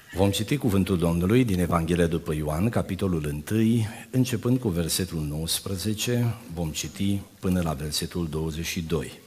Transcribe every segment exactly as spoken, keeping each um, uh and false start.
Vom citi cuvântul Domnului din Evanghelia după Ioan, capitolul unu, începând cu versetul nouăsprezece, vom citi până la versetul douăzeci și doi.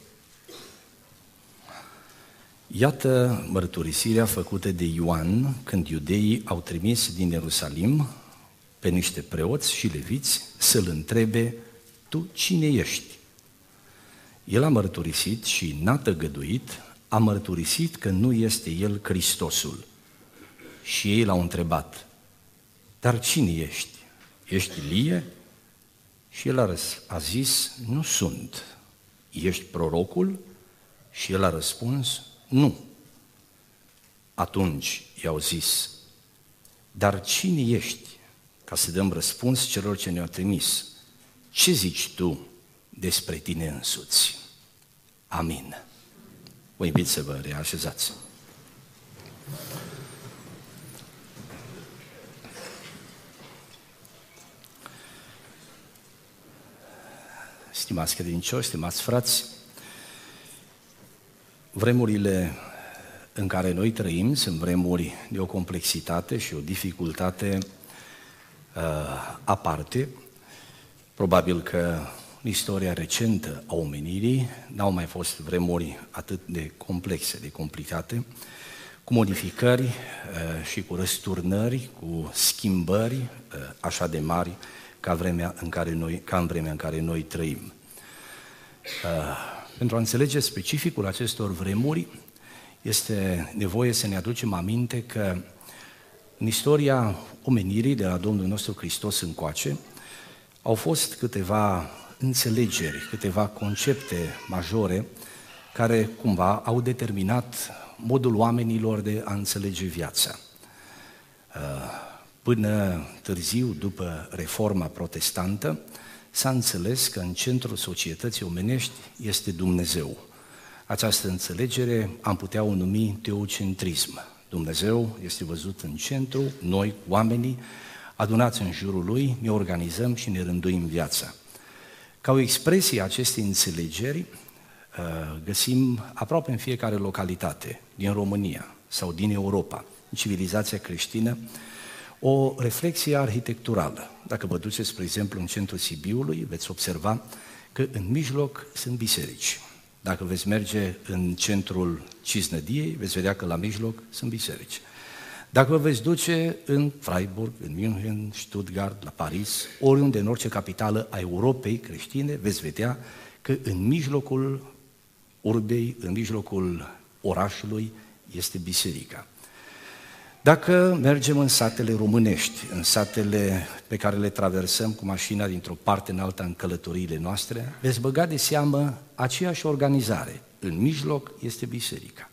Iată mărturisirea făcută de Ioan când iudeii au trimis din Ierusalim pe niște preoți și leviți să-l întrebe: tu cine ești? El a mărturisit și n-a tăgăduit, a mărturisit că nu este el Hristosul. Și ei l-au întrebat: dar cine ești? Ești Ilie? Și el a, răs- a zis: nu sunt. Ești prorocul? Și el a răspuns: nu. Atunci i-au zis: dar cine ești? Ca să dăm răspuns celor ce ne-au trimis. Ce zici tu despre tine însuți? Amin. Vă invit să vă reașezați. Stimați credincioși, stimați frați, vremurile în care noi trăim sunt vremuri de o complexitate și o dificultate uh, aparte. Probabil că în istoria recentă a omenirii n-au mai fost vremuri atât de complexe, de complicate, cu modificări uh, și cu răsturnări, cu schimbări uh, așa de mari ca, vremea în care noi, ca în vremea în care noi trăim. Uh, pentru a înțelege specificul acestor vremuri, este nevoie să ne aducem aminte că în istoria omenirii de la Domnul nostru Hristos încoace au fost câteva înțelegeri, câteva concepte majore care cumva au determinat modul oamenilor de a înțelege viața. Uh, Până târziu, după Reforma Protestantă, s-a înțeles că în centrul societății omenești este Dumnezeu. Această înțelegere am putea o numi teocentrism. Dumnezeu este văzut în centru, noi, oamenii, adunați în jurul Lui, ne organizăm și ne rânduim viața. Ca o expresie a acestei înțelegeri, găsim aproape în fiecare localitate, din România sau din Europa, în civilizația creștină, o reflexie arhitecturală. Dacă vă duceți, spre exemplu, în centrul Sibiului, veți observa că în mijloc sunt biserici. Dacă veți merge în centrul Cisnădiei, veți vedea că la mijloc sunt biserici. Dacă vă veți duce în Freiburg, în München, Stuttgart, la Paris, oriunde în orice capitală a Europei creștine, veți vedea că în mijlocul urbei, în mijlocul orașului, este biserica. Dacă mergem în satele românești, în satele pe care le traversăm cu mașina dintr-o parte în alta în călătoriile noastre, veți băga de seamă aceeași organizare. În mijloc este biserica.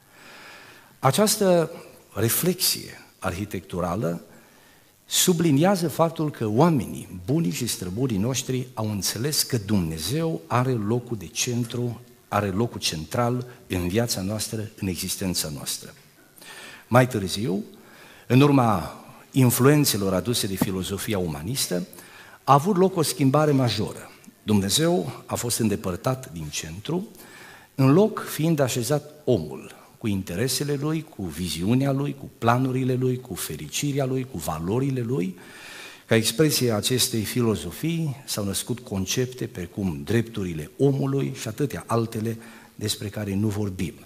Această reflexie arhitecturală subliniază faptul că oamenii, bunii și străbunii noștri, au înțeles că Dumnezeu are locul de centru, are locul central în viața noastră, în existența noastră. Mai târziu, în urma influențelor aduse de filozofia umanistă, a avut loc o schimbare majoră. Dumnezeu a fost îndepărtat din centru, în loc fiind așezat omul, cu interesele lui, cu viziunea lui, cu planurile lui, cu fericirea lui, cu valorile lui. Ca expresie a acestei filozofii s-au născut concepte precum drepturile omului și atâtea altele despre care nu vorbim.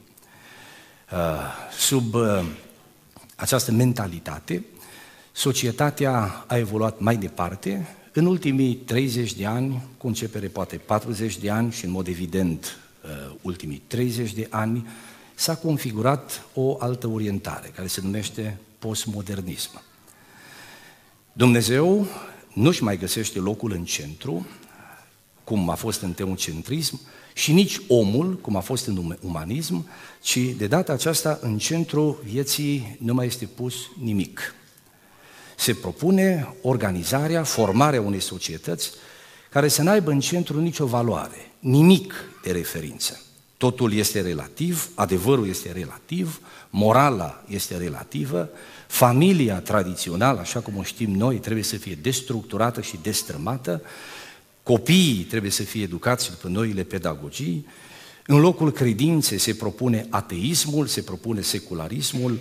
Sub această mentalitate, societatea a evoluat mai departe. În ultimii treizeci de ani, cu începere poate patruzeci de ani și în mod evident ultimii treizeci de ani, s-a configurat o altă orientare, care se numește postmodernism. Dumnezeu nu-și mai găsește locul în centru, cum a fost în teocentrism, și nici omul, cum a fost în umanism, ci de data aceasta în centrul vieții nu mai este pus nimic. Se propune organizarea, formarea unei societăți care să n-aibă în centru nicio valoare, nimic de referință. Totul este relativ, adevărul este relativ, morala este relativă, familia tradițională, așa cum o știm noi, trebuie să fie destructurată și destrămată, copiii trebuie să fie educați după noile pedagogii, în locul credinței se propune ateismul, se propune secularismul,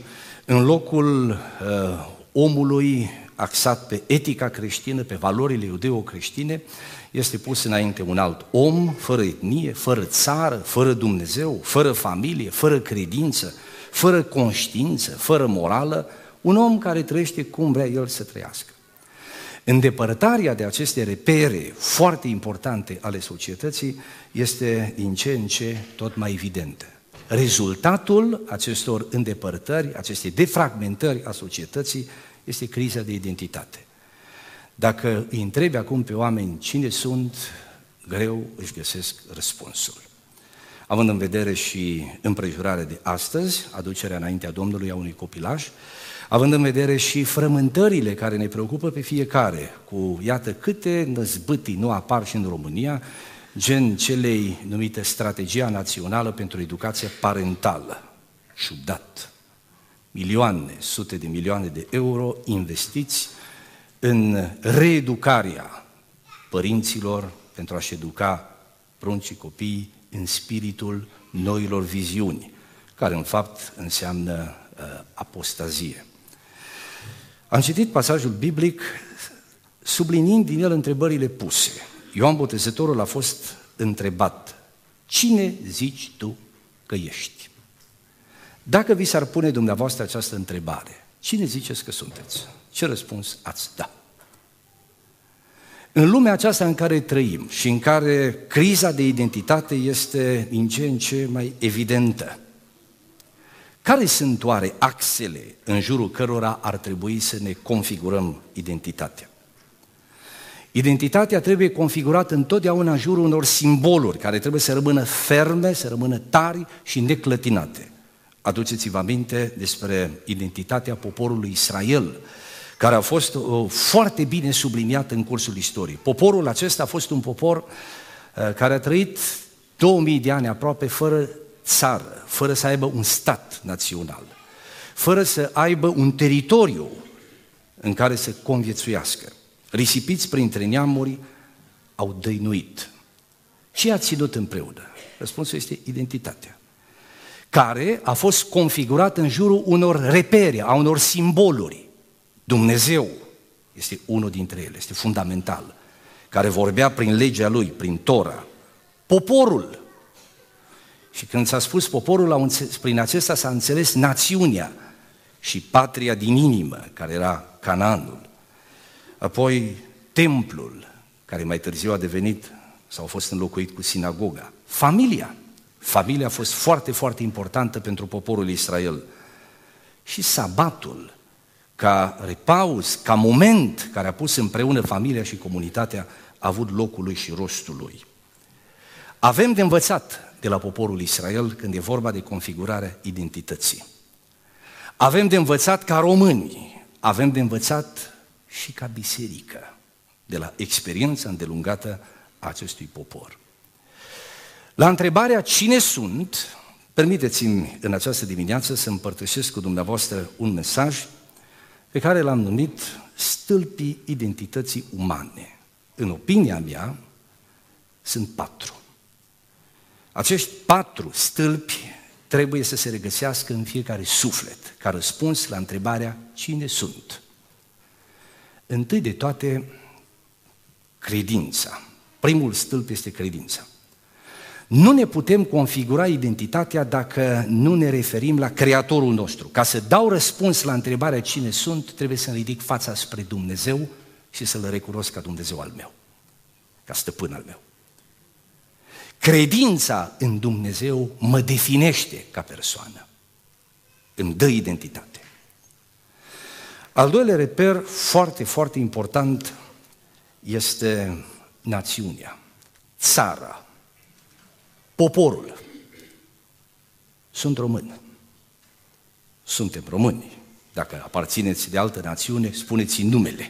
în locul uh, omului axat pe etica creștină, pe valorile iudeo-creștine, este pus înainte un alt om, fără etnie, fără țară, fără Dumnezeu, fără familie, fără credință, fără conștiință, fără morală, un om care trăiește cum vrea el să trăiască. Îndepărtarea de aceste repere foarte importante ale societății este din ce în ce tot mai evidentă. Rezultatul acestor îndepărtări, acestei defragmentări a societății este criza de identitate. Dacă îi întrebi acum pe oameni cine sunt, greu își găsesc răspunsul. Având în vedere și împrejurarea de astăzi, aducerea înaintea Domnului a unui copilaș, având în vedere și frământările care ne preocupă pe fiecare, cu iată câte năzbâtii nu apar și în România, gen celei numite Strategia Națională pentru Educație Parentală. Ciudat. Milioane, sute de milioane de euro investiți în reeducarea părinților pentru a-și educa pruncii copiii în spiritul noilor viziuni, care în fapt înseamnă uh, apostazie. Am citit pasajul biblic subliniind din el întrebările puse. Ioan Botezătorul a fost întrebat: cine zici tu că ești? Dacă vi s-ar pune dumneavoastră această întrebare, cine ziceți că sunteți? Ce răspuns ați da? În lumea aceasta în care trăim și în care criza de identitate este din ce în ce mai evidentă, care sunt oare axele în jurul cărora ar trebui să ne configurăm identitatea? Identitatea trebuie configurată întotdeauna în jurul unor simboluri care trebuie să rămână ferme, să rămână tari și neclătinate. Aduceți-vă aminte despre identitatea poporului Israel, care a fost uh, foarte bine subliniată în cursul istoriei. Poporul acesta a fost un popor uh, care a trăit două mii de ani aproape fără țară, fără să aibă un stat național, fără să aibă un teritoriu în care să conviețuiască. Risipiți printre neamuri, au dăinuit. Ce a ținut împreună? Răspunsul este identitatea, care a fost configurată în jurul unor repere, a unor simboluri. Dumnezeu este unul dintre ele, este fundamental, care vorbea prin legea lui, prin Tora. Poporul. Și când s-a spus poporul, prin acesta s-a înțeles națiunea și patria din inimă, care era Canaanul. Apoi templul, care mai târziu a devenit sau a fost înlocuit cu sinagoga. Familia. Familia a fost foarte, foarte importantă pentru poporul Israel. Și sabatul, ca repaus, ca moment care a pus împreună familia și comunitatea, a avut locul lui și rostul lui. Avem de învățat de la poporul Israel când e vorba de configurarea identității. Avem de învățat ca români, avem de învățat și ca biserică de la experiența îndelungată a acestui popor. La întrebarea cine sunt, permiteți-mi în această dimineață să împărtășesc cu dumneavoastră un mesaj pe care l-am numit stâlpii identității umane. În opinia mea, sunt patru. Acești patru stâlpi trebuie să se regăsească în fiecare suflet, ca răspuns la întrebarea cine sunt. Întâi de toate, credința. Primul stâlp este credința. Nu ne putem configura identitatea dacă nu ne referim la Creatorul nostru. Ca să dau răspuns la întrebarea cine sunt, trebuie să-mi ridic fața spre Dumnezeu și să-L recunosc ca Dumnezeu al meu, ca stăpân al meu. Credința în Dumnezeu mă definește ca persoană, îmi dă identitate. Al doilea reper foarte, foarte important este națiunea, țara, poporul. Sunt român. Suntem români. Dacă aparțineți de altă națiune, spuneți numele.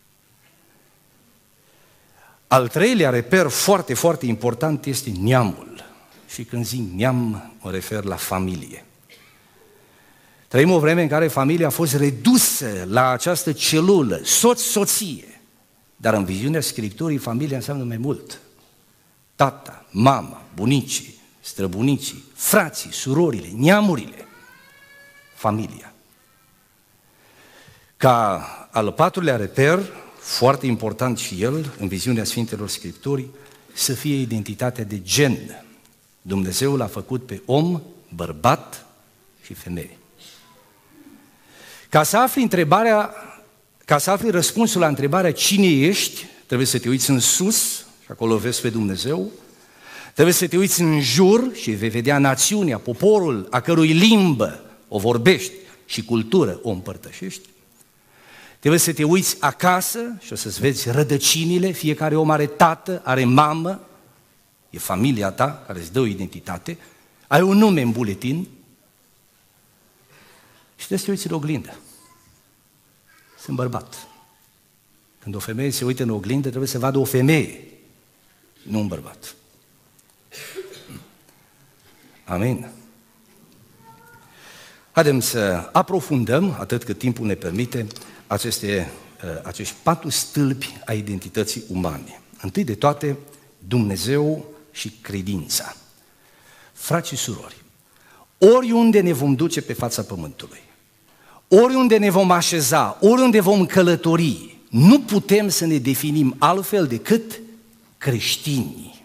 Al treilea reper foarte, foarte important este neamul. Și când zic neam, mă refer la familie. Trăim o vreme în care familia a fost redusă la această celulă, soț-soție. Dar în viziunea Scripturii, familia înseamnă mai mult. Tata, mama, bunicii, străbunicii, frații, surorile, neamurile, familia. Ca al patrulea reper, foarte important și el, în viziunea Sfintelor Scripturii, să fie identitatea de gen. Dumnezeu l-a făcut pe om, bărbat și femeie. Ca să afli întrebarea, ca să afli răspunsul la întrebarea cine ești, trebuie să te uiți în sus și acolo vezi pe Dumnezeu, trebuie să te uiți în jur și vei vedea națiunea, poporul a cărui limbă o vorbești și cultură o împărtășești. Trebuie să te uiți acasă și o să-ți vezi rădăcinile, fiecare om are tată, are mamă, e familia ta care îți dă o identitate, ai un nume în buletin și trebuie să te uiți în oglindă. Sunt bărbat. Când o femeie se uită în oglindă, trebuie să vadă o femeie, nu un bărbat. Amin. Haideți să aprofundăm, atât cât timpul ne permite, aceste, acești patru stâlpi a identității umane. Întâi de toate, Dumnezeu și credința. Frați și surori, oriunde ne vom duce pe fața pământului, oriunde ne vom așeza, oriunde vom călători, nu putem să ne definim altfel decât creștini.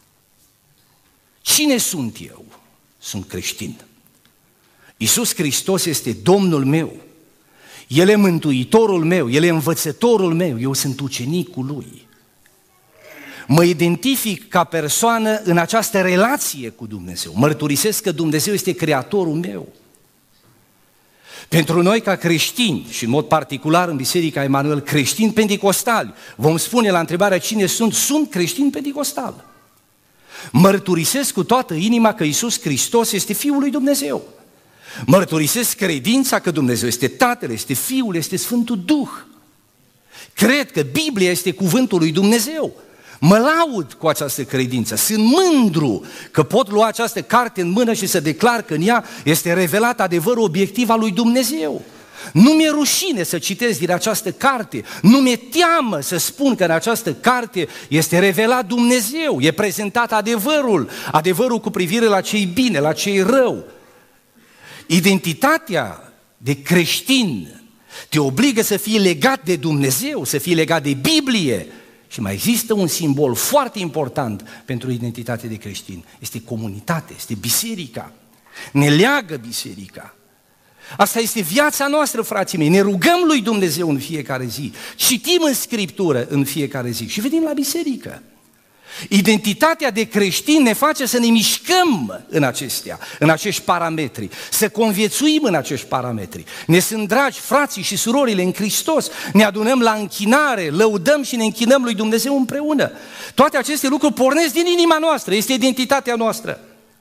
Cine sunt eu? Sunt creștin. Iisus Hristos este Domnul meu, El e Mântuitorul meu, El e învățătorul meu, eu sunt ucenicul Lui. Mă identific ca persoană în această relație cu Dumnezeu, mărturisesc că Dumnezeu este Creatorul meu. Pentru noi ca creștini și în mod particular în Biserica Emanuel, creștini penticostali, vom spune la întrebarea cine sunt, sunt creștini penticostali. Mărturisesc cu toată inima că Iisus Hristos este Fiul lui Dumnezeu. Mărturisesc credința că Dumnezeu este Tatăl, este Fiul, este Sfântul Duh. Cred că Biblia este cuvântul lui Dumnezeu. Mă laud cu această credință, sunt mândru că pot lua această carte în mână și să declar că în ea este revelat adevărul obiectiv al lui Dumnezeu. Nu mi-e rușine să citesc din această carte, nu mi-e teamă să spun că în această carte este revelat Dumnezeu, e prezentat adevărul, adevărul cu privire la ce-i bine, la ce-i rău. Identitatea de creștin te obligă să fii legat de Dumnezeu, să fii legat de Biblie. Și mai există un simbol foarte important pentru identitatea de creștin. Este comunitate, este biserica. Ne leagă biserica. Asta este viața noastră, frații mei. Ne rugăm lui Dumnezeu în fiecare zi. Citim în Scriptură în fiecare zi și venim la biserică. Identitatea de creștin ne face să ne mișcăm în acestea, în acești parametri, să conviețuim în acești parametri. Ne sunt dragi frații și surorile în Hristos, ne adunăm la închinare, lăudăm și ne închinăm lui Dumnezeu împreună. Toate aceste lucruri pornesc din inima noastră, este identitatea noastră.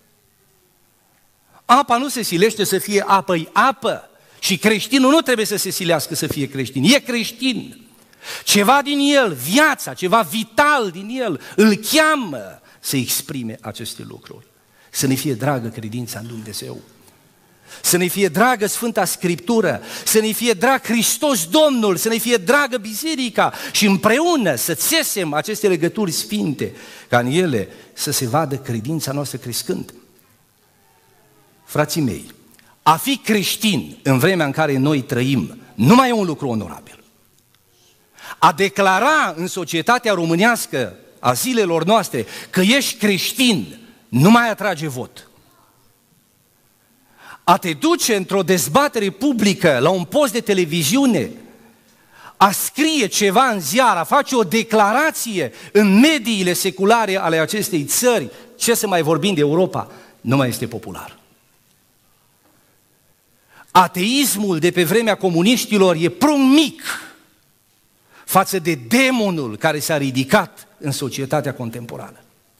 Apa nu se silește să fie apă, e apă și creștinul nu trebuie să se silească să fie creștin, e creștin. Ceva din el, viața, ceva vital din el, îl cheamă să exprime aceste lucruri. Să ne fie dragă credința în Dumnezeu, să ne fie dragă Sfânta Scriptură, să ne fie drag Hristos Domnul, să ne fie dragă biserica și împreună să țesem aceste legături sfinte, ca în ele să se vadă credința noastră crescând. Frații mei, a fi creștin în vremea în care noi trăim nu mai e un lucru onorabil. A declara în societatea românească a zilelor noastre că ești creștin nu mai atrage vot. A te duce într-o dezbatere publică la un post de televiziune, a scrie ceva în ziar, a face o declarație în mediile seculare ale acestei țări, ce să mai vorbim de Europa, nu mai este popular. Ateismul de pe vremea comuniștilor e prunc mic față de demonul care s-a ridicat în societatea contemporană.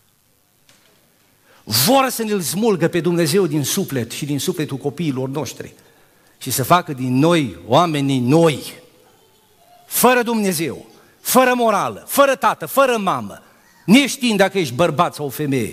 Vor să ne-l smulgă pe Dumnezeu din suflet și din sufletul copiilor noștri și să facă din noi oamenii noi, fără Dumnezeu, fără morală, fără tată, fără mamă, neștiind dacă ești bărbat sau femeie.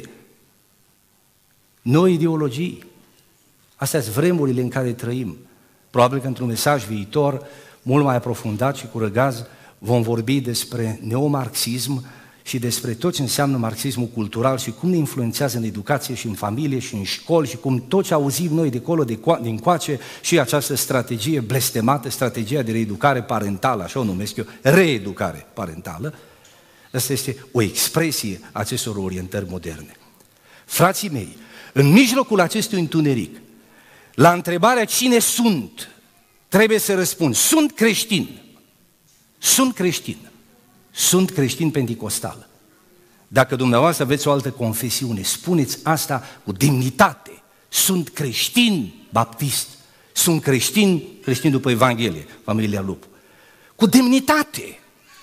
Noi ideologii. Astea sunt vremurile în care trăim. Probabil că într-un mesaj viitor, mult mai aprofundat și cu răgaz, vom vorbi despre neomarxism și despre tot ce înseamnă marxismul cultural și cum ne influențează în educație și în familie și în școli și cum tot ce auzim noi de acolo, de co- din coace și această strategie blestemată, strategia de reeducare parentală, așa o numesc eu, reeducare parentală, asta este o expresie a acestor orientări moderne. Frații mei, în mijlocul acestui întuneric, la întrebarea cine sunt, trebuie să răspund, sunt creștin, sunt creștin. Sunt creștin penticostal. Dacă dumneavoastră aveți o altă confesiune, spuneți asta cu demnitate. Sunt creștin baptist. Sunt creștin, creștin după Evanghelie, familia Lupu. Cu demnitate.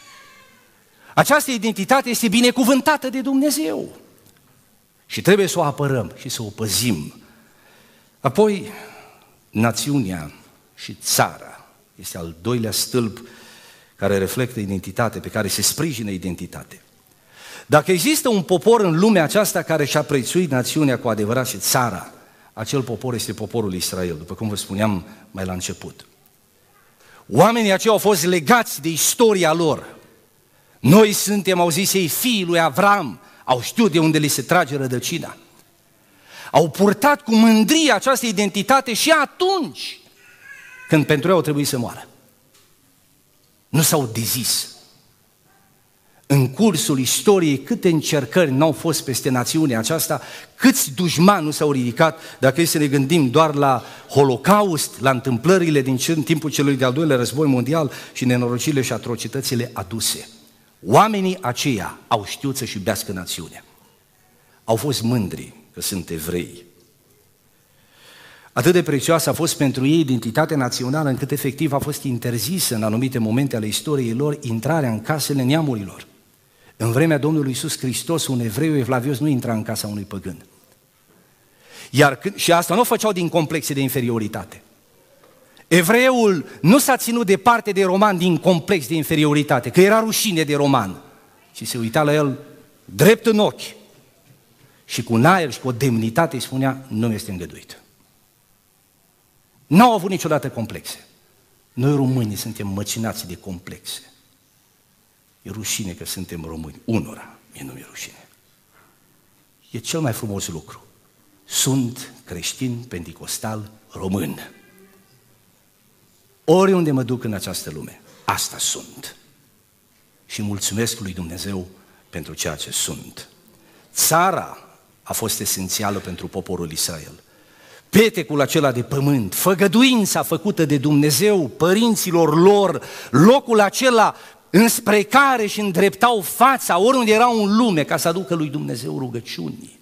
Această identitate este binecuvântată de Dumnezeu. Și trebuie să o apărăm și să o păzim. Apoi, națiunea și țara este al doilea stâlp care reflectă identitate, pe care se sprijină identitate. Dacă există un popor în lumea aceasta care și-a prețuit națiunea cu adevărat și țara, acel popor este poporul Israel, după cum vă spuneam mai la început. Oamenii aceia au fost legați de istoria lor. Noi suntem, au zis ei, fiii lui Avram, au știut de unde li se trage rădăcina. Au purtat cu mândrie această identitate și atunci când pentru ei au trebuit să moară. Nu s-au dezis. În cursul istoriei, câte încercări n-au fost peste națiunea aceasta, câți dușmani nu s-au ridicat, dacă e să ne gândim doar la Holocaust, la întâmplările din timpul celui de-al doilea război mondial și nenorocirile și atrocitățile aduse. Oamenii aceia au știut să-și iubească națiunea. Au fost mândri că sunt evrei. Atât de prețioasă a fost pentru ei identitatea națională, încât efectiv a fost interzisă în anumite momente ale istoriei lor intrarea în casele neamurilor. În vremea Domnului Iisus Hristos, un evreu evlavios nu intra în casa unui păgân. Iar, și asta nu o făceau din complexe de inferioritate. Evreul nu s-a ținut departe de roman din complex de inferioritate, că era rușine de roman, și se uita la el drept în ochi și cu un aer și cu o demnitate îi spunea, nu mi este îngăduit. N-au avut niciodată complexe. Noi românii suntem măcinați de complexe. E rușine că suntem români. Unora, mie nu mi-e rușine. E cel mai frumos lucru. Sunt creștin, penticostal, român. Oriunde mă duc în această lume, asta sunt. Și mulțumesc lui Dumnezeu pentru ceea ce sunt. Țara a fost esențială pentru poporul Israel. Petecul acela de pământ, făgăduința făcută de Dumnezeu părinților lor, locul acela înspre care și îndreptau fața oriunde erau în lume ca să aducă lui Dumnezeu rugăciuni.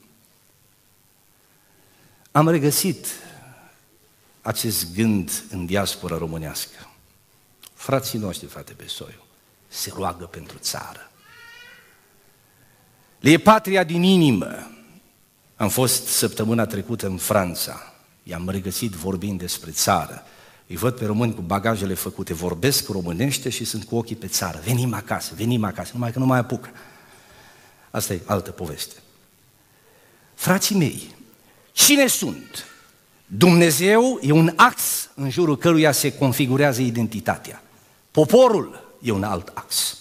Am regăsit acest gând în diaspora românească. Frații noștri, frate Besoiu, se roagă pentru țară. Le e patria din inimă. Am fost săptămâna trecută în Franța. I-am regăsit vorbind despre țară. Îi văd pe români cu bagajele făcute, vorbesc românește și sunt cu ochii pe țară. Venim acasă, venim acasă, numai că nu mai apucă. Asta e altă poveste. Frații mei, cine sunt? Dumnezeu e un ax în jurul căruia se configurează identitatea. Poporul e un alt ax.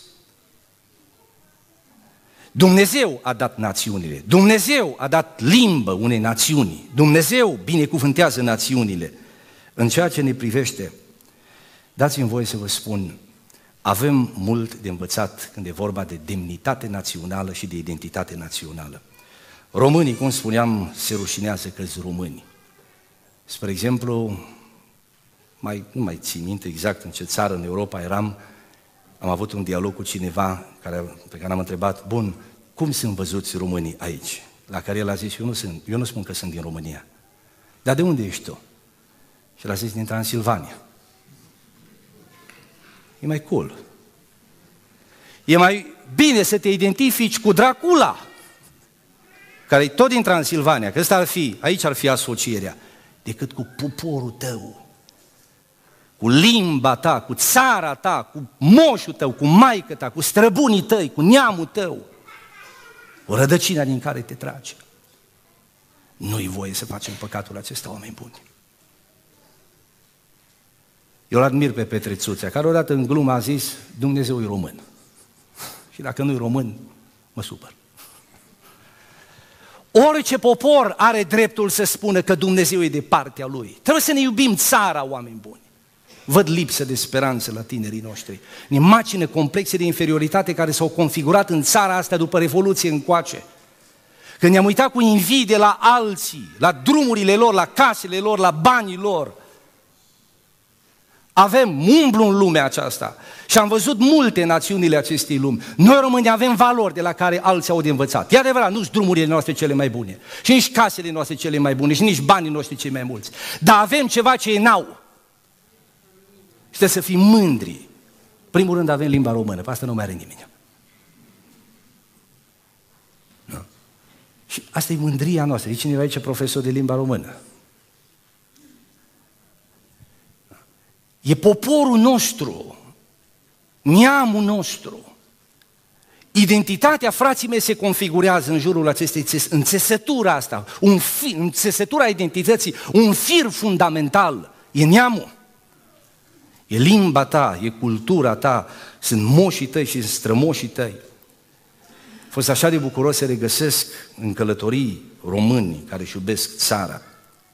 Dumnezeu a dat națiunile, Dumnezeu a dat limbă unei națiuni, Dumnezeu binecuvântează națiunile. În ceea ce ne privește, dați-mi voie să vă spun, avem mult de învățat când e vorba de demnitate națională și de identitate națională. Românii, cum spuneam, se rușinează că-s români. Spre exemplu, mai, nu mai țin minte exact în ce țară în Europa eram, am avut un dialog cu cineva care, pe care am întrebat, bun, cum sunt văzuți românii aici? La care el a zis, eu nu, sunt, eu nu spun că sunt din România. Dar de unde ești tu? Și el a zis, din Transilvania. E mai cool. E mai bine să te identifici cu Dracula, care e tot din Transilvania, că ăsta ar fi, aici ar fi asocierea, decât cu poporul tău, cu limba ta, cu țara ta, cu moșul tău, cu maică ta, cu străbunii tăi, cu neamul tău, cu rădăcina din care te tragi. Nu-i voie să facem păcatul acesta, oameni buni. Eu îl admir pe Petrețuțea, care odată în glumă a zis, Dumnezeu e român. Și dacă nu e român, mă supăr. Orice popor are dreptul să spună că Dumnezeu e de partea lui. Trebuie să ne iubim țara, oameni buni. Văd lipsă de speranță la tinerii noștri. Ne macină complexe de inferioritate care s-au configurat în țara asta după Revoluție încoace. Când ne-am uitat cu invidie la alții, la drumurile lor, la casele lor, la banii lor. Avem, umblu în lumea aceasta și am văzut multe națiunile acestei lumi. Noi români avem valori de la care alții au de învățat. E adevărat, nu-s drumurile noastre cele mai bune și nici casele noastre cele mai bune și nici banii noștri cei mai mulți. Dar avem ceva ce ei n-au. Și trebuie să fim mândri. Primul rând avem limba română, pe asta nu mai are nimeni. Nu? Și asta e mândria noastră. E cineva aici profesor de limba română? E poporul nostru, neamul nostru. Identitatea, frații mei, se configurează în jurul acestei, în țesătura asta, un fir, în țesătura identității, un fir fundamental, e neamul. E limba ta, e cultura ta, sunt moșii tăi și sunt strămoșii tăi. A fost așa de bucuros să regăsesc în călătorii români care își iubesc țara.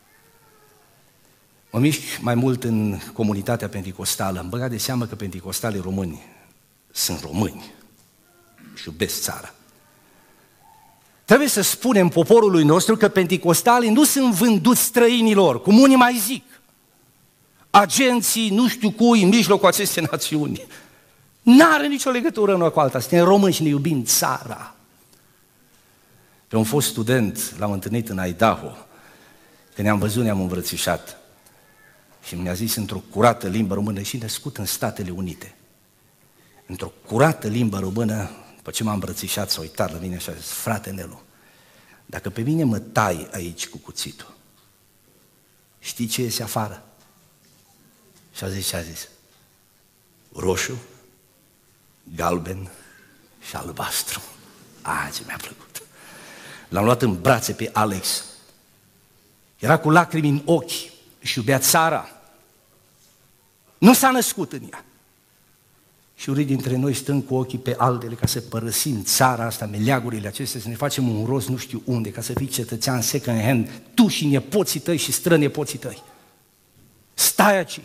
Mă mișc mai mult în comunitatea penticostală, am băgat de seamă că penticostalii români sunt români și iubesc țara. Trebuie să spunem poporului nostru că penticostalii nu sunt vânduți străinilor, cum unii mai zic. Agenții, nu știu cui, în mijlocul acestei națiuni. N-are nicio legătură una cu alta, suntem români și ne iubim țara. Pe un fost student l-am întâlnit în Idaho, că ne-am văzut, ne-am îmbrățișat. Și mi-a zis într-o curată limbă română, și născut în Statele Unite. Într-o curată limbă română, după ce m-am îmbrățișat, s-a uitat la mine și a zis, frate Nelu, dacă pe mine mă tai aici cu cuțitul, știi ce iese afară? Și a zis ce a zis? Roșu, galben și albastru. A, ce mi-a plăcut. L-am luat în brațe pe Alex. Era cu lacrimi în ochi, își iubea țara. Nu s-a născut în ea. Și unii dintre noi stăm cu ochii pe altele ca să părăsim țara asta, meleagurile acestea, să ne facem un rost nu știu unde, ca să fii cetățean second hand, tu și nepoții tăi și strănepoții tăi. Stai aici.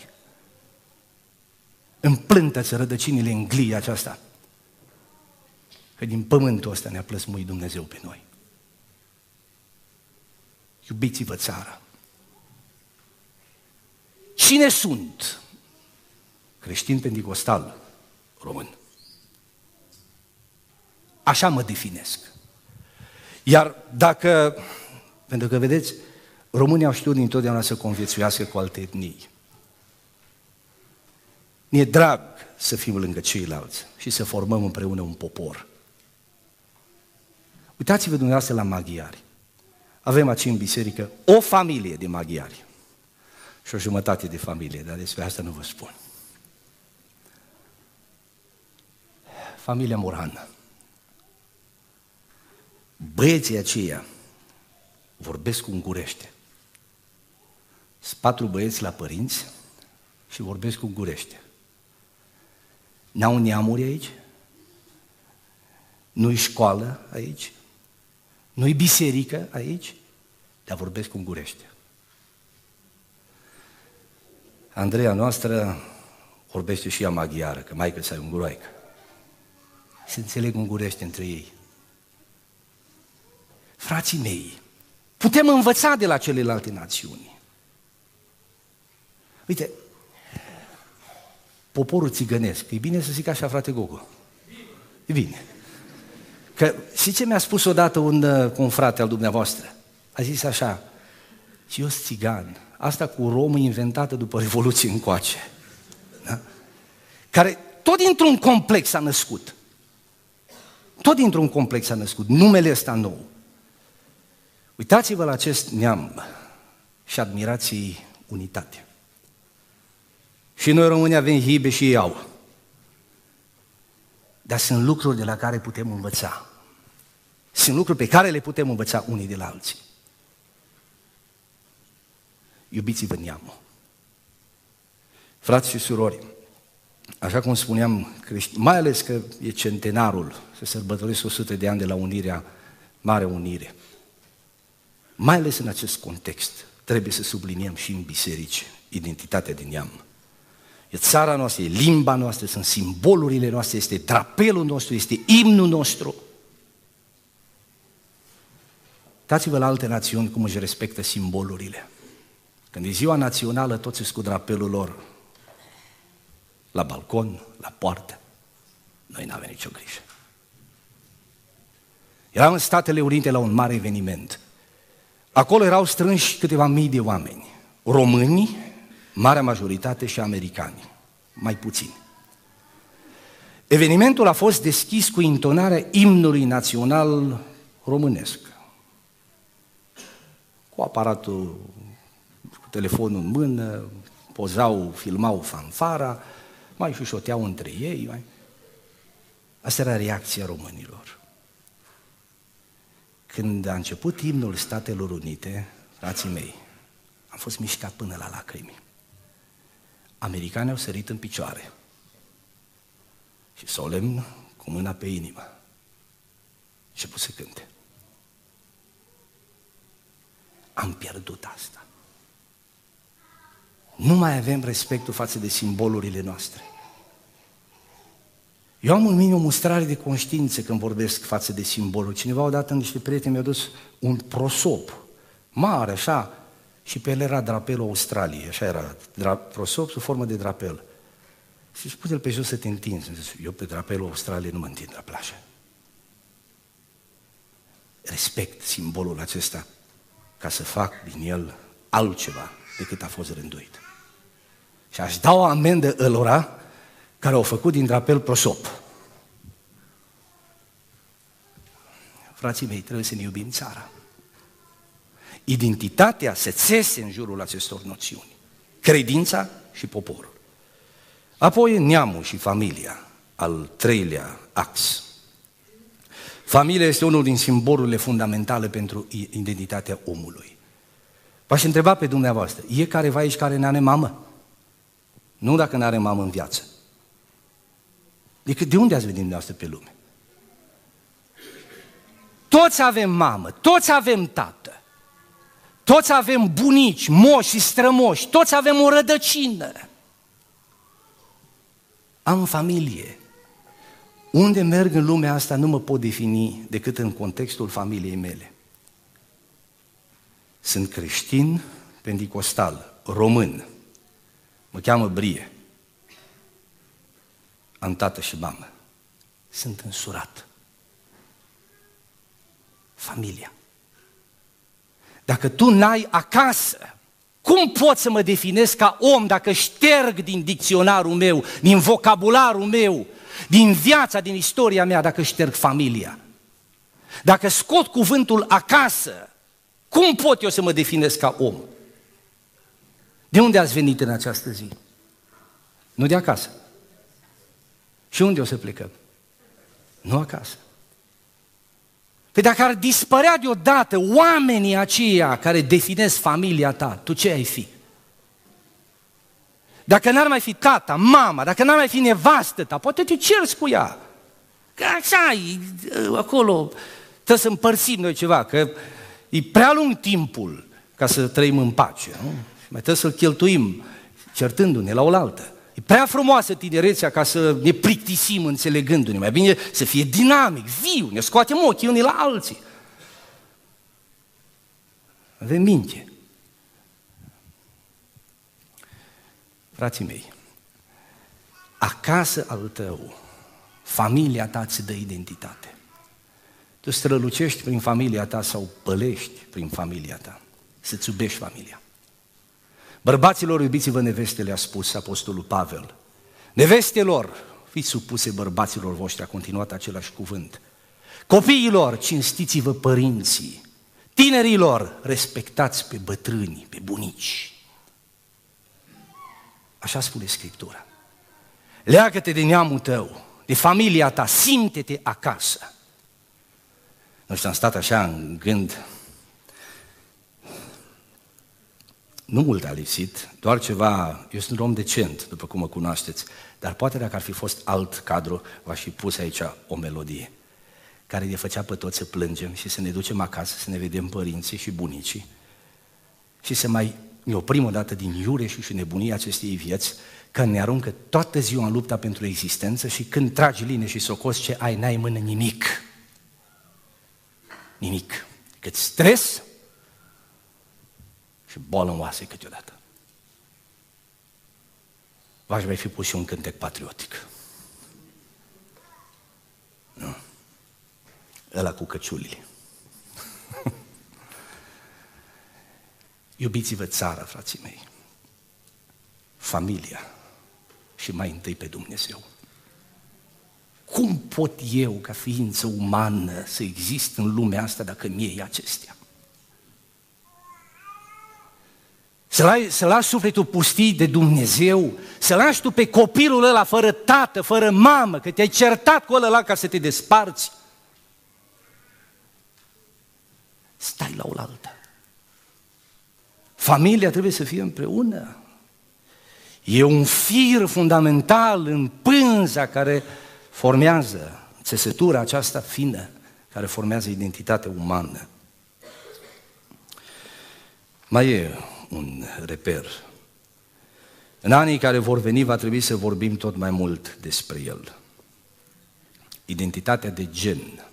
Împlântă-ți rădăcinile în glia aceasta, că din pământul ăsta ne-a plăsmuit Dumnezeu pe noi. Iubiți-vă țara. Cine sunt? Creștin penticostal, român. Așa mă definesc. Iar dacă, pentru că vedeți, românii au știut dintotdeauna să conviețuiască cu alte etnii. Ne-e drag să fim lângă ceilalți și să formăm împreună un popor. Uitați-vă dumneavoastră la maghiari. Avem aici în biserică o familie de maghiari și o jumătate de familie, dar despre asta nu vă spun. Familia Moran. Băieții aceia vorbesc ungurește. Sunt patru băieți la părinți și vorbesc ungurește. N-au neamuri aici, nu-i școală aici, nu-i biserică aici, dar vorbesc ungurește. Andreea noastră vorbește și ea maghiară, că maică-sa e unguroaică. Se înțeleg ungurește între ei. Frații mei, putem învăța de la celelalte națiuni. Uite, poporul țigănesc, e bine să zic așa, frate Gogo? E bine. Că știi ce mi-a spus odată un, un frate al dumneavoastră? A zis așa, eu sunt țigan, asta cu romă inventată după Revoluție încoace, da? Care tot dintr-un complex s-a născut. Tot dintr-un complex s-a născut, numele ăsta nou. Uitați-vă la acest neam și admirați unitatea. Și noi români avem hibe și ei au. Dar sunt lucruri de la care putem învăța. Sunt lucruri pe care le putem învăța unii de la alții. Iubiți-vă neamul. Frați și surori, așa cum spuneam, mai ales că e centenarul, se sărbătoresc o sută de ani de la unirea, Mare Unire. Mai ales în acest context, trebuie să subliniem și în biserici identitatea din neam. E țara noastră, e limba noastră, sunt simbolurile noastre, este drapelul nostru, este imnul nostru. Dați-vă la alte națiuni cum își respectă simbolurile. Când e ziua națională, toți sunt cu drapelul lor la balcon, la poartă. Noi n-avem nicio grijă. Eram în Statele Unite la un mare eveniment. Acolo erau strânși câteva mii de oameni. Români, marea majoritate, și americani, mai puțini. Evenimentul a fost deschis cu intonarea imnului național românesc. Cu aparatul, cu telefonul în mână, pozau, filmau fanfara, mai șușoteau între ei. Mai... Asta era reacția românilor. Când a început imnul Statelor Unite, frații mei, am fost mișcat până la lacrimi. Americanii au sărit în picioare și solemn, cu mâna pe inimă, și pus să cânte. Am pierdut asta. Nu mai avem respectul față de simbolurile noastre. Eu am în mine o mustrare de conștiință când vorbesc față de simboluri. Cineva odată, niște prieteni mi-au dus un prosop mare, așa, și pe el era drapelul Australiei, așa era, prosop sub formă de drapel. Și spune-l pe jos să te întinzi. Eu pe drapelul Australiei nu mă întind la plajă. Respect simbolul acesta ca să fac din el altceva decât a fost rânduit. Și aș da o amendă ălora care au făcut din drapel prosop. Frații mei, trebuie să ne iubim țara. Identitatea se țese în jurul acestor noțiuni. Credința și poporul. Apoi neamul și familia, al treilea ax. Familia este unul din simbolurile fundamentale pentru identitatea omului. V-aș întreba pe dumneavoastră, e careva aici care n-are mamă? Nu dacă n-are mamă în viață. Decât de unde ați venit dumneavoastră pe lume? Toți avem mamă, toți avem tată, toți avem bunici, moși și strămoși, toți avem o rădăcină. Am familie. Unde merg în lumea asta nu mă pot defini decât în contextul familiei mele. Sunt creștin, penticostal, român, mă cheamă Brie, am tată și mamă, sunt însurat. Familia. Dacă tu n-ai acasă, cum pot să mă definesc ca om dacă șterg din dicționarul meu, din vocabularul meu, din viața, din istoria mea, dacă șterg familia? Dacă scot cuvântul acasă, cum pot eu să mă definesc ca om? De unde ați venit în această zi? Nu de acasă. Și unde o să plecăm? Nu acasă. Păi dacă ar dispărea deodată oamenii aceia care definesc familia ta, tu ce ai fi? Dacă n-ar mai fi tata, mama, dacă n-ar mai fi nevastă ta, poate te ceri cu ea. Că așa, acolo trebuie să împărțim noi ceva, că e prea lung timpul ca să trăim în pace, nu? Mai trebuie să-l cheltuim certându-ne la oaltă. E prea frumoasă tinerețea ca să ne plictisim înțelegându-ne. Mai bine să fie dinamic, viu, ne scoatem ochii unii la alții. Avem minte. Frații mei, acasă al tău, familia ta ți dă identitate. Tu strălucești prin familia ta sau pălești prin familia ta. Să-ți iubești familia. Bărbaților, iubiți-vă nevestele, a spus apostolul Pavel. Nevestelor, fiți supuse bărbaților voștri, a continuat același cuvânt. Copiilor, cinstiți-vă părinții. Tinerilor, respectați pe bătrâni, pe bunici. Așa spune Scriptura. Leagă-te de neamul tău, de familia ta, simte-te acasă. Nu știu, am stat așa în gând. nu mult a lipsit, doar ceva, eu sunt un om decent, după cum mă cunoașteți, dar poate dacă ar fi fost alt cadru, v-aș fi pus aici o melodie care ne făcea pe toți să plângem și să ne ducem acasă, să ne vedem părinții și bunicii și să mai ne oprim o dată din iureșul și nebunia acestei vieți, că ne aruncă toată ziua în lupta pentru existență și când tragi line și socoți ce ai, n-ai în mână nimic. Nimic. Cât stres și boală în oase câteodată. V-aș mai fi pus și un cântec patriotic. Nu. Ăla cu căciulile. Iubiți-vă țara, frații mei, familia și mai întâi pe Dumnezeu. Cum pot eu, ca ființă umană, să exist în lumea asta dacă mi-e acestea? Să lași, să lași sufletul pustit de Dumnezeu, să lași tu pe copilul ăla fără tată, fără mamă, că te-ai certat cu ăla ca să te desparți. Stai la oaltă. Familia trebuie să fie împreună. E un fir fundamental în pânza care formează țesătura aceasta fină, care formează identitatea umană. Mai e un reper. În anii care vor veni va trebui să vorbim tot mai mult despre el. Identitatea de gen.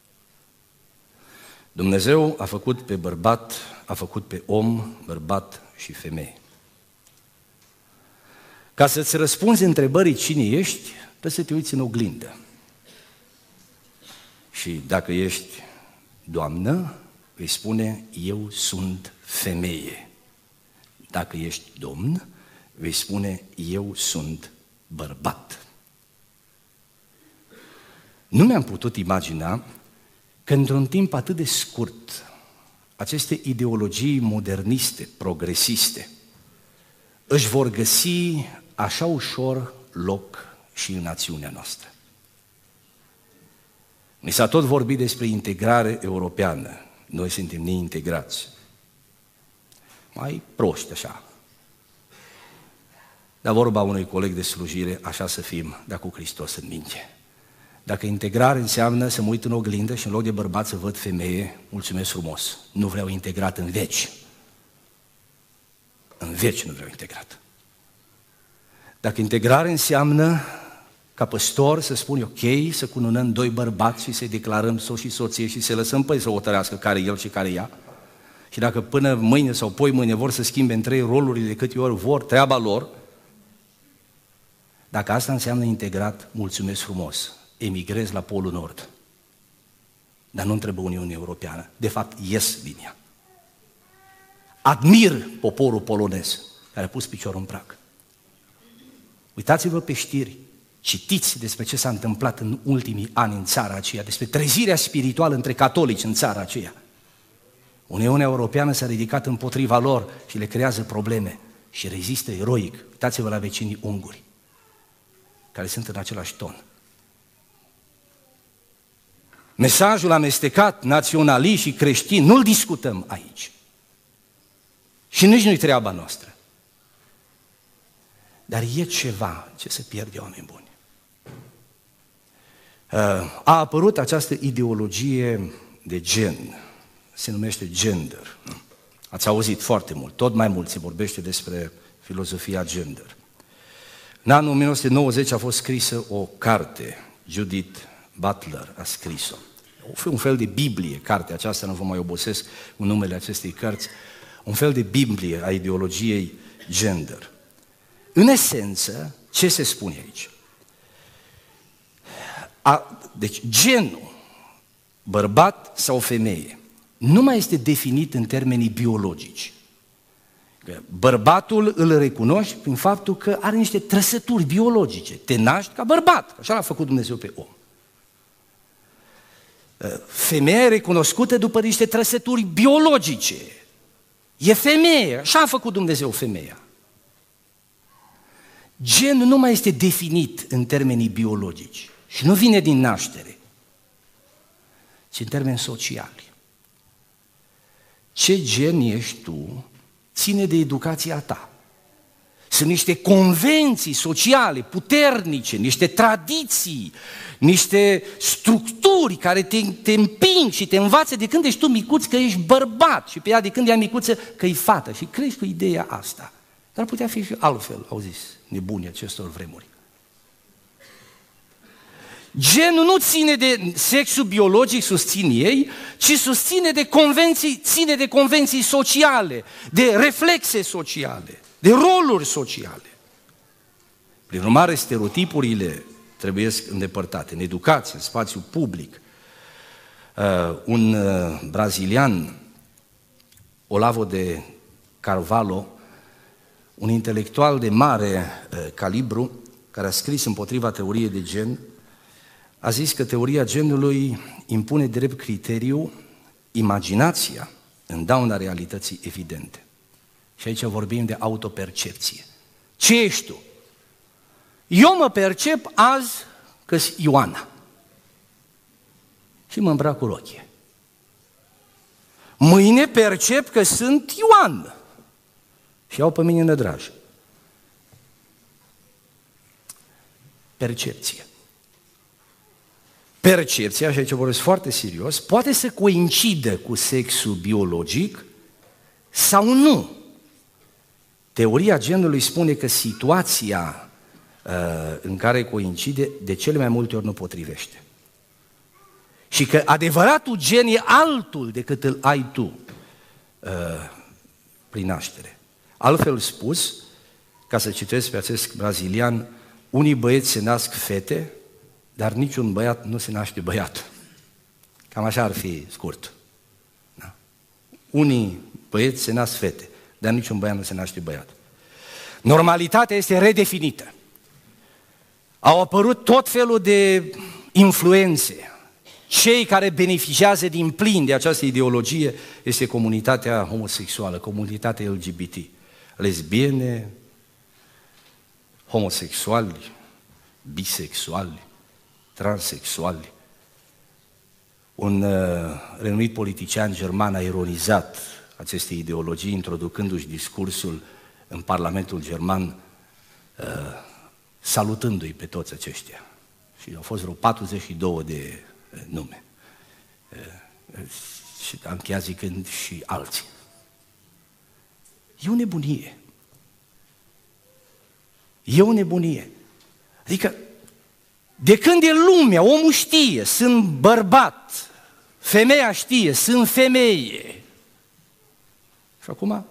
Dumnezeu a făcut pe bărbat, a făcut pe om, bărbat și femeie. Ca să-ți răspunzi întrebării cine ești, trebuie să te uiți în oglindă. Și dacă ești doamnă, vei spune, eu sunt femeie. Dacă ești domn, vei spune, eu sunt bărbat. Nu mi-am putut imagina că într-un timp atât de scurt, aceste ideologii moderniste, progresiste, își vor găsi așa ușor loc și în națiunea noastră. Ni s-a tot vorbit despre integrare europeană. Noi suntem neintegrați. Mai proști așa. Dar vorba unui coleg de slujire, așa să fim, dar cu Hristos în minte. Dacă integrare înseamnă să mă uit în oglindă și în loc de bărbat să văd femeie, mulțumesc frumos. Nu vreau integrat în veci. În veci nu vreau integrat. Dacă integrare înseamnă ca păstor să spun ok, să cununăm doi bărbați și să-i declarăm soț și soție și să lăsăm pe ei să hotărească care el și care ea, și dacă până mâine sau poi mâine vor să schimbe în trei rolurile de câte ori vor, treaba lor, dacă asta înseamnă integrat, mulțumesc frumos, emigrez la Polul Nord. Dar nu trebuie Uniunea Europeană. De fapt, ies din ea. Admir poporul polonez care a pus piciorul în prag. Uitați-vă pe știri, citiți despre ce s-a întâmplat în ultimii ani în țara aceea, despre trezirea spirituală între catolici în țara aceea. Uniunea Europeană s-a ridicat împotriva lor și le creează probleme și rezistă eroic. Uitați-vă la vecinii unguri, care sunt în același ton. Mesajul amestecat, naționalist și creștin, nu-l discutăm aici. Și nici nu-i treaba noastră. Dar e ceva ce se pierde, oameni buni. A apărut această ideologie de gen, se numește gender. Ați auzit foarte mult, tot mai mult se vorbește despre filozofia gender. În anul o mie nouă sute nouăzeci a fost scrisă o carte, Judith Butler a scris-o. Un fel de Biblie, cartea aceasta, nu vă mai obosesc cu numele acestei cărți, un fel de Biblie a ideologiei gender. În esență, ce se spune aici? A, deci genul, bărbat sau femeie, nu mai este definit în termenii biologici. Bărbatul îl recunoști prin faptul că are niște trăsături biologice. Te naști ca bărbat, așa l-a făcut Dumnezeu pe om. Femeia e recunoscută după niște trăsături biologice. E femeie, așa a făcut Dumnezeu femeia. Genul nu mai este definit în termenii biologici și nu vine din naștere, ci în termeni sociali. Ce gen ești tu ține de educația ta. Sunt niște convenții sociale puternice, niște tradiții, niște structuri care te, te împing și te învață de când ești tu micuț că ești bărbat și pe ea de când ea micuță că e fată și crești cu ideea asta. Dar putea fi și altfel, au zis nebunii acestor vremuri. Genul nu ține de sexul biologic, susțin ei, ci susține de convenții, ține de convenții sociale, de reflexe sociale, de roluri sociale. Prin urmare, stereotipurile trebuie îndepărtate în educație, în spațiu public. Uh, un uh, brazilian, Olavo de Carvalho, un intelectual de mare uh, calibru, care a scris împotriva teoriei de gen, a zis că teoria genului impune drept criteriu imaginația în dauna realității evidente. Și aici vorbim de autopercepție. Ce ești tu? Eu mă percep azi că-s Ioana și mă îmbrac cu rochie. Mâine percep că sunt Ioan și iau pe mine nădraj. Percepție. Percepția, și aici vorbesc foarte serios, poate să coincidă cu sexul biologic sau nu. Teoria genului spune că situația uh, în care coincide de cele mai multe ori nu potrivește. Și că adevăratul gen e altul decât îl ai tu uh, prin naștere. Altfel spus, ca să citesc pe acest brazilian, unii băieți se nasc fete, dar niciun băiat nu se naște băiat. Cam așa ar fi scurt. Da? Unii băieți se nasc fete, dar niciun băiat nu se naște băiat. Normalitatea este redefinită. Au apărut tot felul de influențe. Cei care beneficiază din plin de această ideologie este comunitatea homosexuală, comunitatea L G B T. Lesbiene, homosexuali, bisexuali, transexuali. Un uh, renumit politician german a ironizat aceste ideologii, introducându-și discursul în Parlamentul german, uh, salutându-i pe toți aceștia. Și au fost vreo patruzeci și două de uh, nume. Uh, și am chiar zicând și alții. E o nebunie. E o nebunie. Adică, de când e lumea, omul știe, sunt bărbat, femeia știe, sunt femeie. Și acum,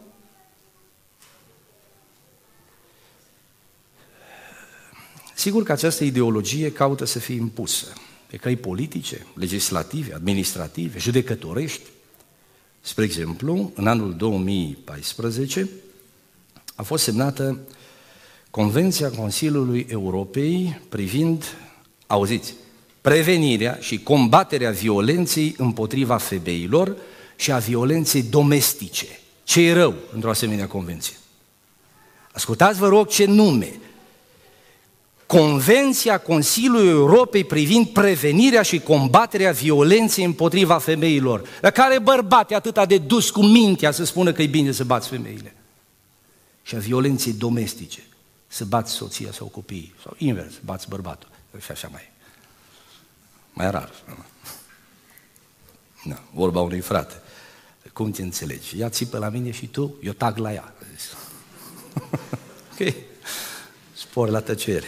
sigur că această ideologie caută să fie impusă pe căi politice, legislative, administrative, judecătorești. Spre exemplu, în anul două mii paisprezece a fost semnată Convenția Consiliului Europei privind, auziți, prevenirea și combaterea violenței împotriva femeilor și a violenței domestice. Ce e rău într-o asemenea convenție? Ascultați, vă rog, ce nume. Convenția Consiliului Europei privind prevenirea și combaterea violenței împotriva femeilor. La care bărbat e atâta de dus cu mintea să spună că e bine să bați femeile. Și a violenței domestice. Să bați soția sau copiii. Sau invers, bați bărbatul. Și așa mai mai rar. Na, vorba unui frate. Cum te înțelegi? Ea țipă la mine și tu, eu tag la ea. Ok? Spor la tăcere.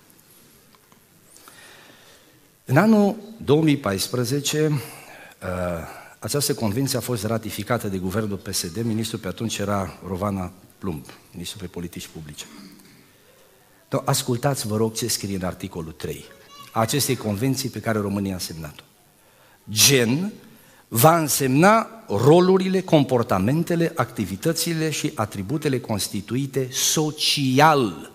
În anul două mii paisprezece, această convenție a fost ratificată de guvernul P S D, ministrul pe atunci era Rovana Plumb, ministrul pe politici publice. Ascultați, vă rog, ce scrie în articolul trei a acestei convenții pe care România a semnat-o. Gen va însemna rolurile, comportamentele, activitățile și atributele constituite social.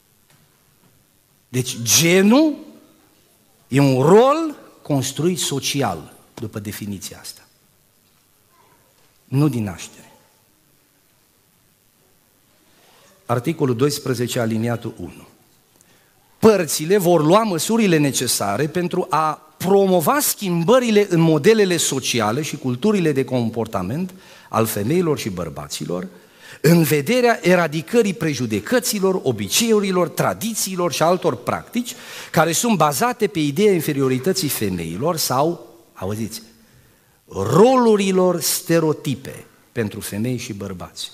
Deci genul e un rol construit social, după definiția asta. Nu din naștere. Articolul doisprezece, aliniatul unu. Părțile vor lua măsurile necesare pentru a promova schimbările în modelele sociale și culturile de comportament al femeilor și bărbaților în vederea eradicării prejudecăților, obiceiurilor, tradițiilor și altor practici care sunt bazate pe ideea inferiorității femeilor sau, auziți, rolurilor stereotipe pentru femei și bărbați.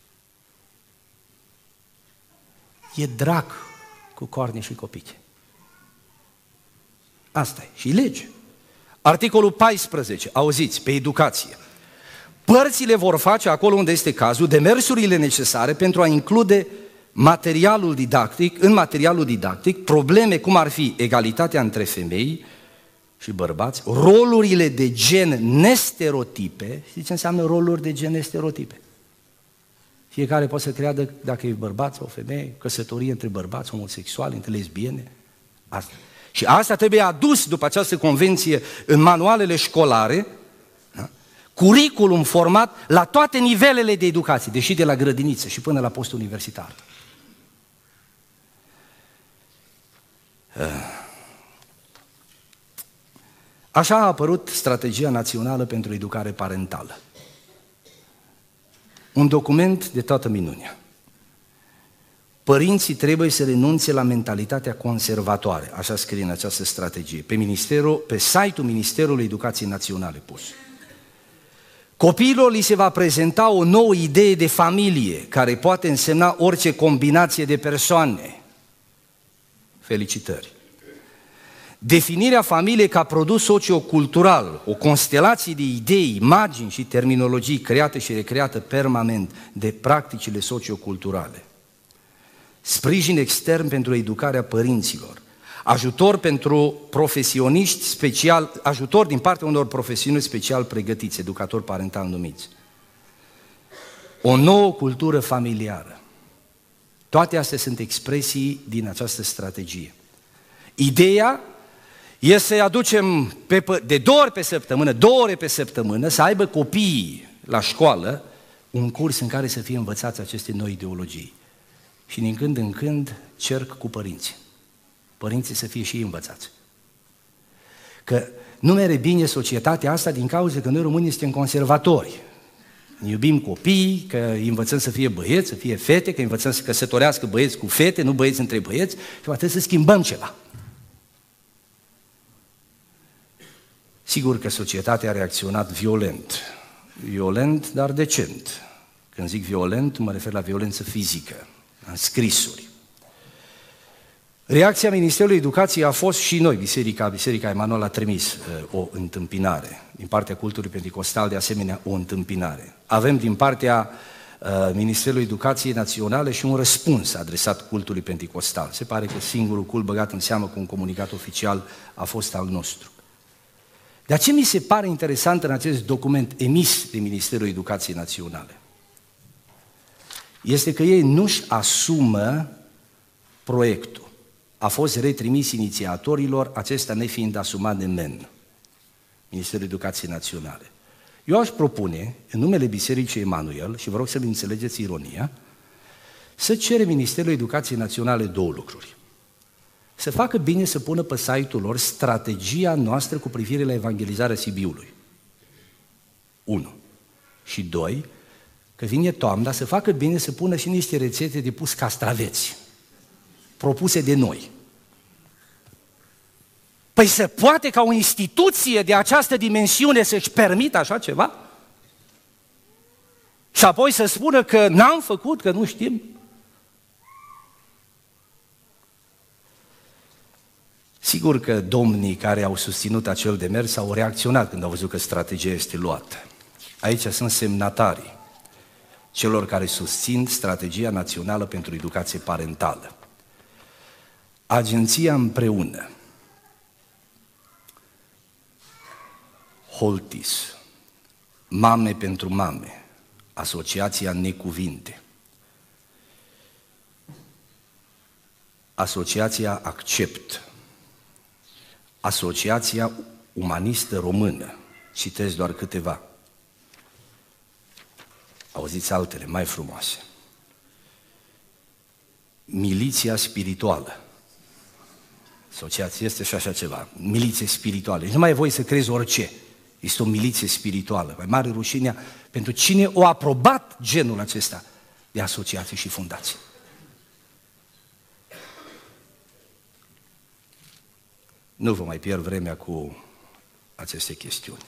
E drac cu corne și copiche. Asta e. Și lege. Articolul paisprezece, auziți, pe educație. Părțile vor face, acolo unde este cazul, demersurile necesare pentru a include materialul didactic, în materialul didactic, probleme cum ar fi egalitatea între femei și bărbați, rolurile de gen nestereotipe. Știți ce înseamnă roluri de gen nestereotipe? Fiecare poate să creadă dacă e bărbat sau femeie, căsătorie între bărbați, homosexuali, între lesbiene. Asta. Și asta trebuie adus după această convenție în manualele școlare, da? Curriculum format la toate nivelele de educație, deși de la grădiniță și până la post-universitar. Așa a apărut Strategia Națională pentru Educare Parentală. Un document de toată minunea. Părinții trebuie să renunțe la mentalitatea conservatoare, așa scrie în această strategie, pe, ministerul, pe site-ul Ministerului Educației Naționale pus. Copiilor li se va prezenta o nouă idee de familie, care poate însemna orice combinație de persoane. Felicitări! Definirea familiei ca produs sociocultural, o constelație de idei, imagini și terminologii create și recreate permanent de practicile socioculturale. Sprijin extern pentru educarea părinților, ajutor pentru profesioniști special, ajutor din partea unor profesioniști special pregătiți, educatori parental numiți. O nouă cultură familiară. Toate astea sunt expresii din această strategie. Ideea e să-i aducem pe, de două ori pe săptămână, două ore pe săptămână, să aibă copiii la școală un curs în care să fie învățați aceste noi ideologii. Și din când în când cerc cu părinții. Părinții să fie și ei învățați. Că nu mere bine societatea asta din cauza că noi românii suntem conservatori. Ne iubim copiii, că îi învățăm să fie băieți, să fie fete, că îi învățăm să căsătorească băieți cu fete, nu băieți între băieți, și va trebui să schimbăm ceva. Sigur că societatea a reacționat violent. Violent, dar decent. Când zic violent, mă refer la violență fizică, în scrisuri. Reacția Ministerului Educației a fost și noi, Biserica, Biserica Emanuel a trimis uh, o întâmpinare, din partea cultului pentecostal de asemenea o întâmpinare. Avem din partea uh, Ministerului Educației Naționale și un răspuns adresat cultului pentecostal. Se pare că singurul cult băgat în seamă cu un comunicat oficial a fost al nostru. Dar ce mi se pare interesant în acest document emis de Ministerul Educației Naționale este că ei nu-și asumă proiectul. A fost retrimis inițiatorilor, acesta nefiind asumat de M E N, Ministerul Educației Naționale. Eu aș propune, în numele Bisericii Emanuel, și vă rog să-mi înțelegeți ironia, să cere Ministerul Educației Naționale două lucruri. Să facă bine să pună pe site-ul lor strategia noastră cu privire la evangelizarea Sibiului. Unu. Și doi, că vine toamna, să facă bine să pună și niște rețete de pus castraveți, propuse de noi. Păi se poate ca o instituție de această dimensiune să-și permită așa ceva? Și apoi să spună că n-am făcut, că nu știm? Sigur că domnii care au susținut acel demers au reacționat când au văzut că strategia este luată. Aici sunt semnatarii celor care susțin Strategia Națională pentru Educație Parentală. Agenția Împreună, Holtis, Mame pentru Mame, Asociația Necuvinte, Asociația Accept, Asociația Umanistă Română, citesc doar câteva, auziți altele mai frumoase, Miliția Spirituală, asociație este și așa ceva, miliție spirituală. Nu mai e voie să crezi orice, este o miliție spirituală. Mai mare rușinea pentru cine o aprobat genul acesta de asociații și fundații. Nu vă mai pierd vremea cu aceste chestiuni.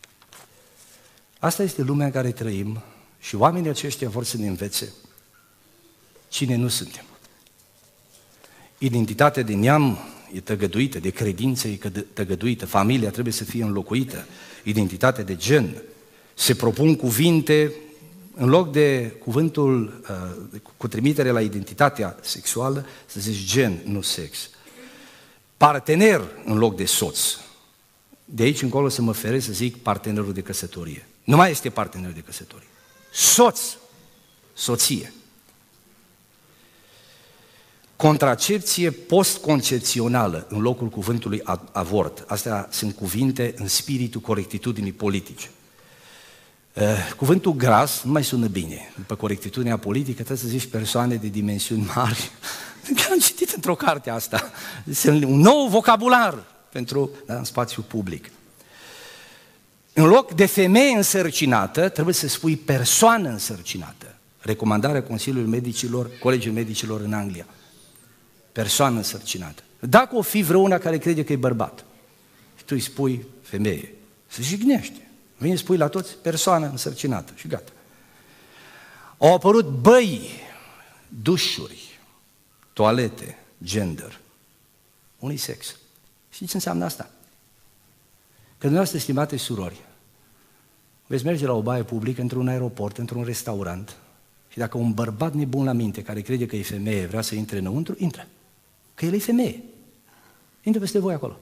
Asta este lumea în care trăim și oamenii aceștia vor să ne învețe cine nu suntem. Identitatea de neam e tăgăduită, de credință e tăgăduită, familia trebuie să fie înlocuită, identitatea de gen. Se propun cuvinte, în loc de cuvântul cu trimitere la identitatea sexuală, să zici gen, nu sex. Partener în loc de soț. De aici încolo să mă feresc să zic partenerul de căsătorie. Nu mai este partener de căsătorie. Soț, soție. Contracepție postconcepțională în locul cuvântului avort. Astea sunt cuvinte în spiritul corectitudinii politice. Cuvântul gras nu mai sună bine. După corectitudinea politică trebuie să zici persoane de dimensiuni mari. Am citit într-o carte asta. Este un nou vocabular pentru da, în spațiu public. În loc de femeie însărcinată, trebuie să spui persoană însărcinată. Recomandarea Consiliului Medicilor, Colegiului Medicilor în Anglia. Persoană însărcinată. Dacă o fi vreuna care crede că e bărbat și tu îi spui femeie, se jignește. Vine spui la toți persoană însărcinată și gata. Au apărut băi, dușuri, toalete, gender, unisex. Știți ce înseamnă asta? Că dumneavoastră, stimate surori, veți merge la o baie publică, într-un aeroport, într-un restaurant și dacă un bărbat nebun la minte care crede că e femeie vrea să intre înăuntru, intră. Că el e femeie. Intră peste voi acolo.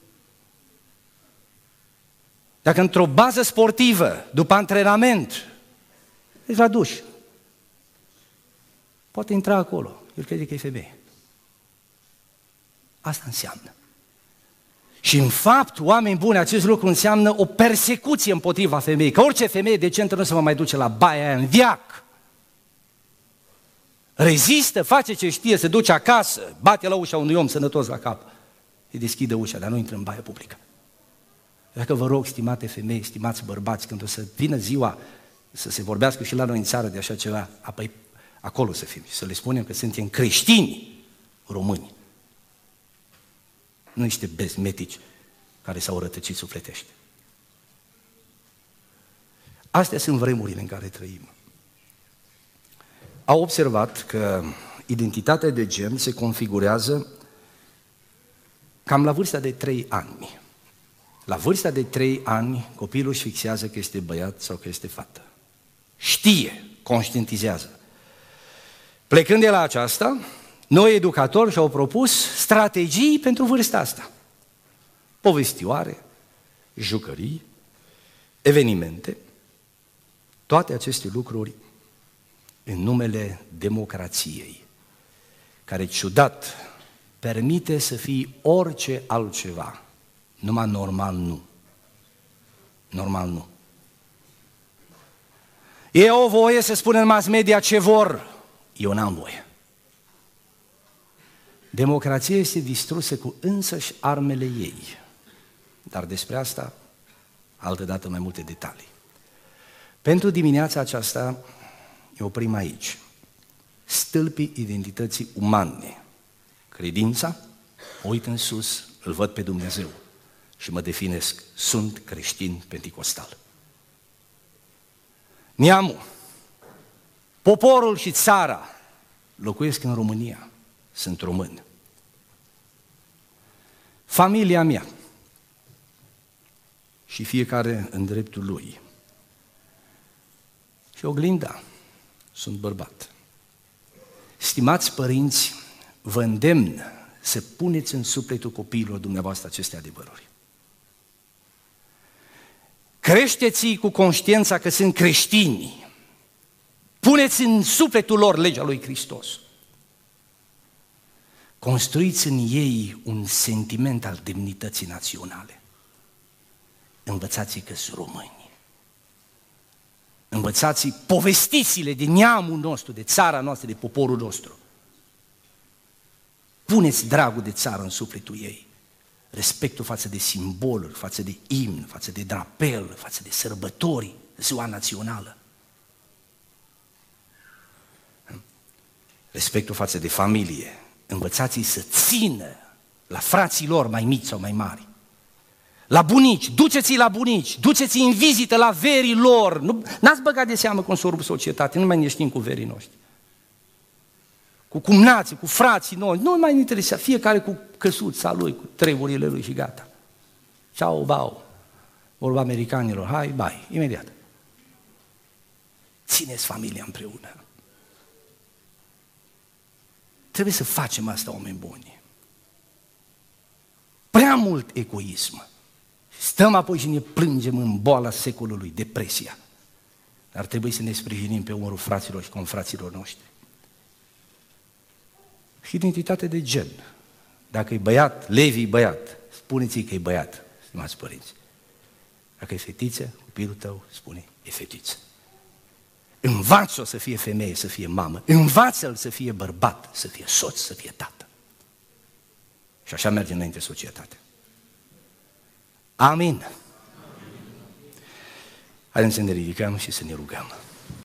Dacă într-o bază sportivă, după antrenament, ești la duș, poate intra acolo. El crede că e femeie. Asta înseamnă. Și în fapt, oameni buni, acest lucru înseamnă o persecuție împotriva femeii. Că orice femeie decentă nu se va mai duce la baia aia în veac. Rezistă, face ce știe, se duce acasă, bate la ușa unui om sănătos la cap. Îi deschide ușa, dar nu intră în baia publică. Dacă vă rog, stimate femei, stimați bărbați, când o să vină ziua să se vorbească și la noi în țară de așa ceva, apoi acolo să fim și să le spunem că suntem creștini români. Nu niște bezmetici care s-au rătăcit sufletește. Astea sunt vremurile în care trăim. Au observat că identitatea de gen se configurează cam la vârsta de trei ani. La vârsta de trei ani, copilul își fixează că este băiat sau că este fată. Știe, conștientizează. Plecând de la aceasta, noi educatori și-au propus strategii pentru vârsta asta. Povestioare, jucării, evenimente, toate aceste lucruri în numele democrației, care, ciudat, permite să fii orice altceva, numai normal nu. Normal nu. Ei au voie să spună în mass media ce vor, eu n-am voie. Democrația este distrusă cu însăși armele ei, dar despre asta altădată mai multe detalii. Pentru dimineața aceasta ne oprim aici. Stâlpii identității umane. Credința, mă uit în sus, îl văd pe Dumnezeu și mă definesc, sunt creștin penticostal. Neamul, poporul și țara, locuiesc în România, sunt român. Familia mea și fiecare în dreptul lui. Și oglinda, sunt bărbat. Stimați părinți, vă îndemn să puneți în sufletul copiilor dumneavoastră aceste adevăruri. Creșteți-i cu conștiința că sunt creștini. Puneți în sufletul lor legea lui Hristos. Construiți în ei un sentiment al demnității naționale. Învățați-i că sunt români. Învățați-i povestiți-le de neamul nostru, de țara noastră, de poporul nostru. Puneți dragul de țară în sufletul ei. Respectul față de simboluri, față de imn, față de drapel, față de sărbători, ziua națională. respectul față de familie. Învățați-i să țină la frații lor mai mici sau mai mari. La bunici, duceți-i la bunici, duceți-i în vizită la verii lor. Nu, n-ați băgat de seamă cum s-o rup societate, nu mai ne știm cu verii noștri. Cu cumnații, cu frații noi, nu mai ne interesează, fiecare cu căsuța lui, cu treburile lui și gata. Ciao, bau, vorba americanilor, hai, bai, imediat. Țineți familia împreună. Trebuie să facem asta, oameni buni. Prea mult egoism. Stăm apoi și ne plângem în boala secolului, depresia. Dar trebuie să ne sprijinim pe umărul fraților și confraților noștri. Identitate de gen. Dacă e băiat, Levi e băiat, spuneți-i că e băiat, stimați părinți. Dacă e fetiță, copilul tău spune, e fetiță. Învață-o să fie femeie, să fie mamă. Învață-l să fie bărbat, să fie soț, să fie tată. Și așa merge înainte societatea. Amin. Haideți să ne ridicăm și să ne rugăm.